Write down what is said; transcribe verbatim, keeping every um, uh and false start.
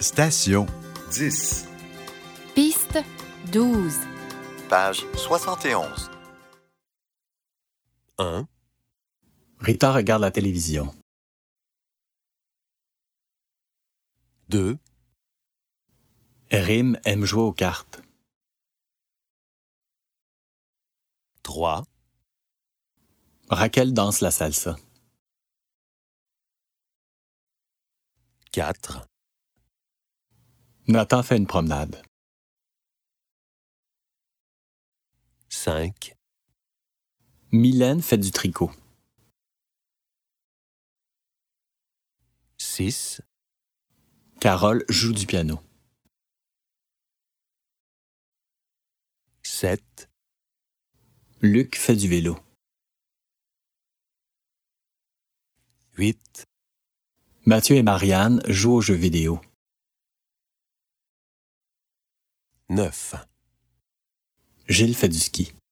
Station dix. Piste douze. Page soixante et onze. un, Rita regarde la télévision. deux, Rim aime jouer aux cartes. trois, Raquel danse la salsa. quatre, Nathan fait une promenade. cinq, Mylène fait du tricot. six, Carole joue du piano. sept, Luc fait du vélo. huit, Mathieu et Marianne jouent aux jeux vidéo. neuf. Gilles fait du ski.